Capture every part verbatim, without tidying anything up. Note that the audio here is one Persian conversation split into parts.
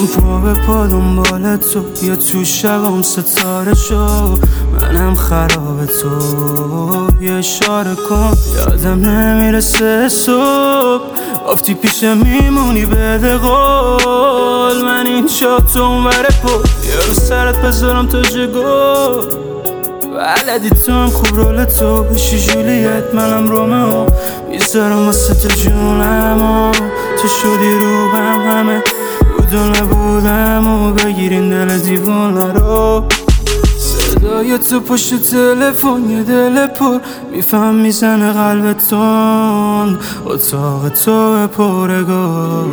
من پا به پا دنبال تو، یا تو شبام ستاره شو، منم خراب تو. یه اشاره کن یادم نمیرسه صبح، گفتی پیشم میمونی بده قول. من اینجا تو اونور پل، یه رو سرت بذارم تا جگو. بلدی تو هم خوب رول تو بشی جولیت، منم رومئو میذارم واسه تو جونم. تو شدی روبم همه بود و نبودم و بگیرین دل دیوانه رو. صدای تو پشت تلفن یه دل پر میفهم میزنه قلبتون. اتاق تو پرگاه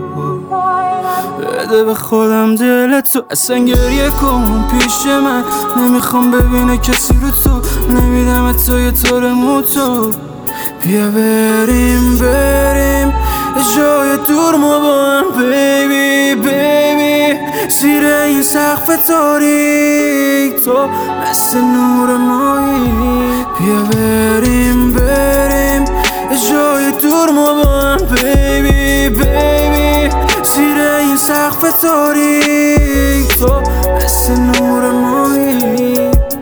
بده به خودم دل تو، اصلا گریه کن پیش من. نمیخوام ببینه کسی رو تو، نمیدم تو یه طور موتو. بیا بریم بریم جای دور ما با هم بیبی بیبی، زیر این سقف تاریک تو مثل نور ماهی. بیا بریم بریم جای دور ما با هم بیبی بیبی، زیر این سقف تاریک تو مثل نور ماهی.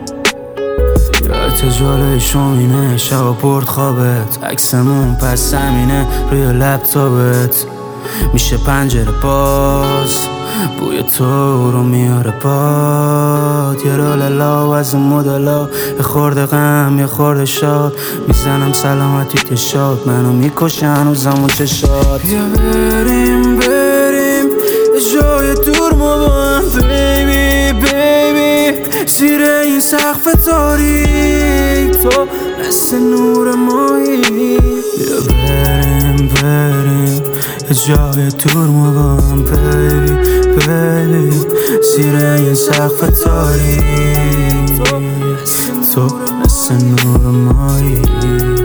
یادت جالوی شومینه شبا برد خوابت، عکسمون پس زمینه روی لپتاپت. میشه پنجره باز بوی تو رو میاره پاد. یه رولالا و از اون مدلا، یه خورده غم یه خورده شاد. میزنم سلامتی که شاد، منو میکشه هنوزم و چشاد. بیا بریم بریم جای دور ما با هم بیبی بیبی، زیر این سقف تاریک تو مثل نور ماهی. بیا بریم بریم جای دور ما با هم بیبی بیبی، زیر این سقف تاریک تو مثل نور ماهی.